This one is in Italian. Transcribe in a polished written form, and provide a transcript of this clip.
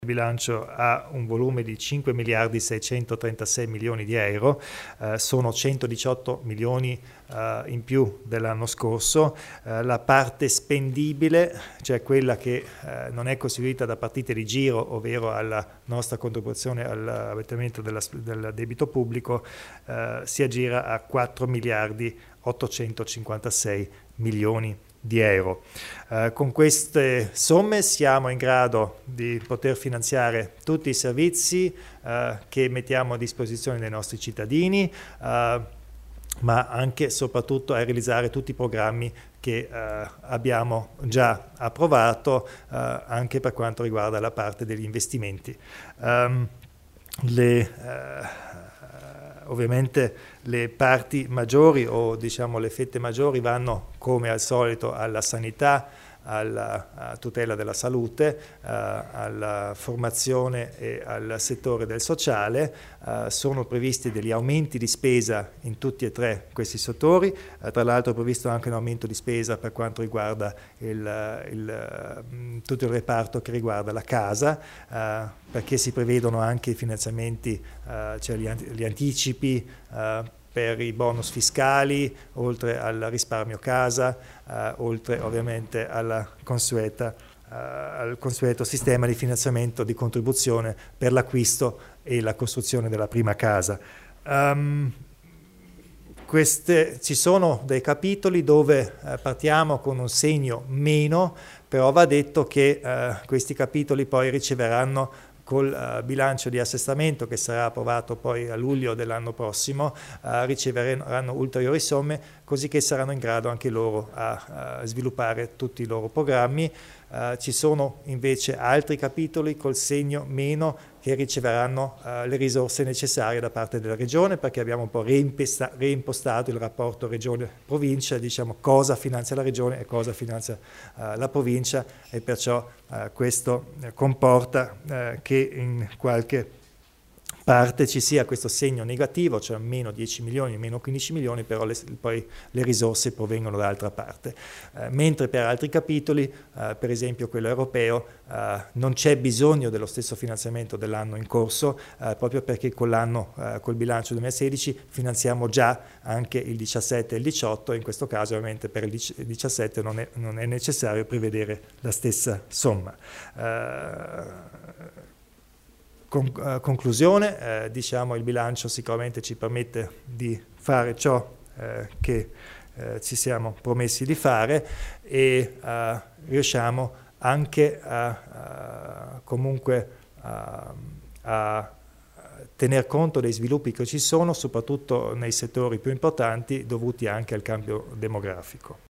Il bilancio ha un volume di 5 miliardi 636 milioni di euro, sono 118 milioni in più dell'anno scorso. La parte spendibile, cioè quella che non è costituita da partite di giro, ovvero alla nostra contribuzione all'abbattimento del debito pubblico, si aggira a 4 miliardi 856 milioni di euro. Con queste somme siamo in grado di poter finanziare tutti i servizi che mettiamo a disposizione dei nostri cittadini, ma anche e soprattutto a realizzare tutti i programmi che abbiamo già approvato, anche per quanto riguarda la parte degli investimenti. Ovviamente le parti maggiori o diciamo le fette maggiori vanno come al solito alla sanità, alla tutela della salute, alla formazione e al settore del sociale. Sono previsti degli aumenti di spesa in tutti e tre questi settori, tra l'altro è previsto anche un aumento di spesa per quanto riguarda tutto il reparto che riguarda la casa, perché si prevedono anche i finanziamenti, cioè gli anticipi per i bonus fiscali, oltre al risparmio casa, oltre ovviamente al consueto sistema di finanziamento di contribuzione per l'acquisto e la costruzione della prima casa. Ci sono dei capitoli dove partiamo con un segno meno, però va detto che questi capitoli poi riceveranno col bilancio di assestamento che sarà approvato poi a luglio dell'anno prossimo, riceveranno ulteriori somme, così che saranno in grado anche loro a sviluppare tutti i loro programmi. Ci sono invece altri capitoli col segno meno che riceveranno le risorse necessarie da parte della Regione, perché abbiamo un po' reimpostato il rapporto Regione-Provincia, diciamo cosa finanzia la Regione e cosa finanzia la Provincia, e perciò questo comporta che in qualche parte ci sia questo segno negativo, cioè meno 10 milioni, meno 15 milioni, però poi le risorse provengono da altra parte. Mentre per altri capitoli, per esempio quello europeo, non c'è bisogno dello stesso finanziamento dell'anno in corso, proprio perché col bilancio 2016 finanziamo già anche il 17 e il 18, e in questo caso ovviamente per il 17 non è necessario prevedere la stessa somma. Conclusione, diciamo, il bilancio sicuramente ci permette di fare ciò che ci siamo promessi di fare, e riusciamo anche comunque a tener conto dei sviluppi che ci sono, soprattutto nei settori più importanti dovuti anche al cambio demografico.